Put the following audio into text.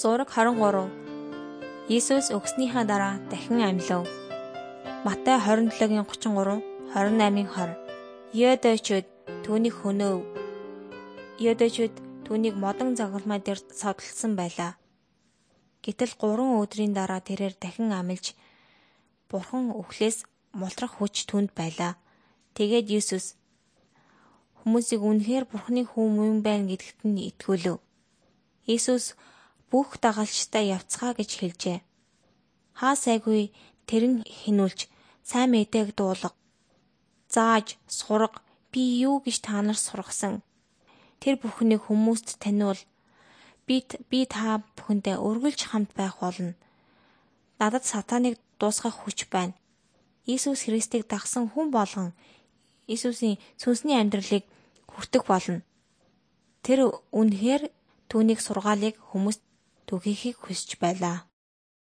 Зураг 23. Иесус өгснийхаа дараа дахин амьлав. Матай 27-гийн 33, 28-ийн 20. Йодочуд түүнийг хөнөөв. Йодочуд түүнийг модон загвармай дээр савдалсан байлаа. Гэтэл 3 өдрийн дараа тэрээр дахин амилж Бурхан өвхлээс мултрах хүч түнд байлаа. Тэгээд Иесус хүмүүсийг үнэхээр Бурханы хүн юм байна гэдэгт нь итгүүлв. Иесус бүх дагалчтай явцгаа гэж хэлжээ. Хаа сайгүй тэрэн хинүүлж сайн мэдээг дуулга. Зааж, сурга, би юу гэж та нар сургасан. Тэр бүхнийг хүмүүст таниул. Би та бүхэндээ үргэлж хамт байх болно. Надад сатаныг дуусгах хүч байна. Иесус Христийг дагсан хүн болгон Иесусийн сүнсний амьдралыг хүртэх болно. Тэр үнэхээр түүнийг сургаалыг хүмүүст түгээхийг хүсэж байлаа.